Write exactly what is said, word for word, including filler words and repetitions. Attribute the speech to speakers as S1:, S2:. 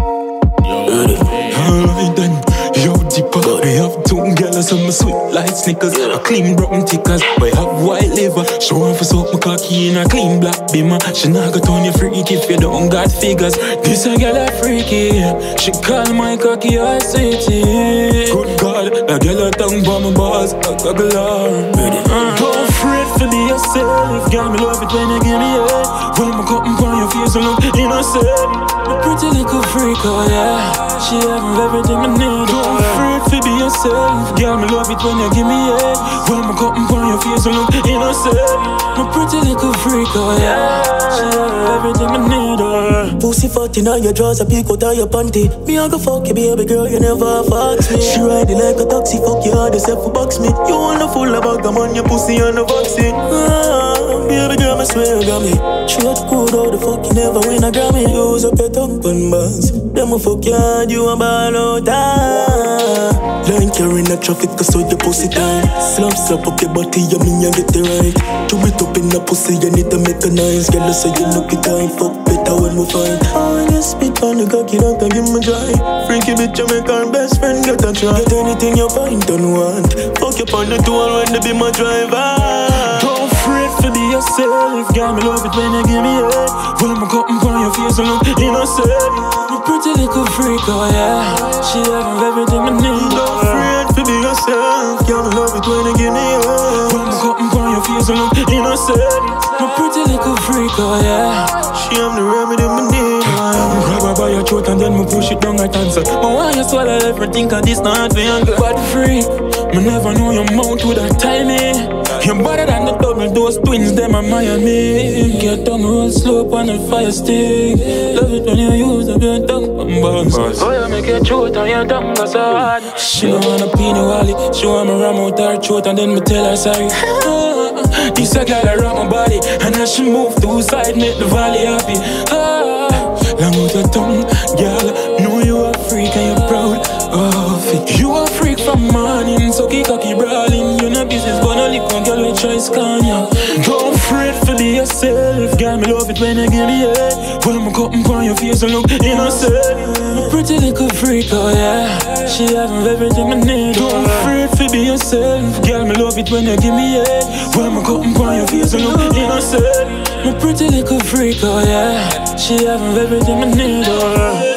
S1: Alright then, yo deeper. We have two girls on my sweet like Snickers. A clean brown tickers. We have white liver. Show off us up my cocky in a clean black beamer. She not got on your freak if you don't got figures. This a girl a freaky. She call my cocky a sweetie. Good God, a girl a tongue by my balls. A goggle her. Don't fret for be yourself. Girl, me love it when you give me head. When my cotton on your face, I look innocent. A pretty little freak, oh yeah. She having everything I need. Don't fret for be yourself. Girl, me love it when you give me head. When my cotton on your face, I look innocent. A pretty little freak, oh yeah. She having everything I need, oh.
S2: Pussy fat inna your drawers, a peek out of your panty. Me a go fuck you, baby girl, you never fucks me. She riding like a taxi, fuck you hard yourself for box me. You wanna full of bag, I'm on your pussy and the vaccine. Ah, baby girl, I swear you got me. Straight good, how the fuck you never win a Grammy. Use up your tongue and bands. Them a fuck you hard, you a ball out. Ah, line carrying the traffic, cause so your pussy time. Slap slap up your body, you mean you get it right. Chew it up in the pussy, you need to make a nice. Girl, so you look it time, fuck better when we fight. Oh, when you spit on the cocky, don't give me dry. Freaky bitch, you make our best friend get a try. Get anything you find, don't want. Fuck you on the tour when they be my driver.
S1: Don't fret for be yourself. Girl, me love it when you give me head. When my cotton on your face, I look innocent. A pretty little freak, oh yeah. She having everything I need.
S2: Don't fret for be yourself. Girl, me love it when you give me head.
S1: When my cotton on your face, I look innocent. A pretty little freak, oh yeah.
S2: She have the remedy me need.
S1: Grab her by your throat and then me push it down like cancer. But why you swallow everything, cause this not for young girl. Bad freak, me never know your mouth with that tiny. You're better than the double those twins, them are Miami. Get tongue roll slow on the fire stick. Love it when you use up your tongue and bounce. Oh, you make your throat and your tongue go so hard. She don't wanna pee no wally. She want me ram out her throat and then me tell her sorry. Ah, this a girl around my body, and as she move to side, make the valley happy. Ah, long out your tongue, girl. Know you a freak and you're proud of it. You a freak from morning, so kick cocky brawling. You know business, but no lick one girl will try scan ya. Don't fret for be yourself. Girl, me love it when you give me head. When my cotton on your face, I look innocent. A pretty little freak, oh yeah. She having everything I need. Don't fret for be yourself. Girl, me love it when you give me head. When my cotton on your face, I look innocent. A pretty little freak, oh yeah. She having everything I need, oh.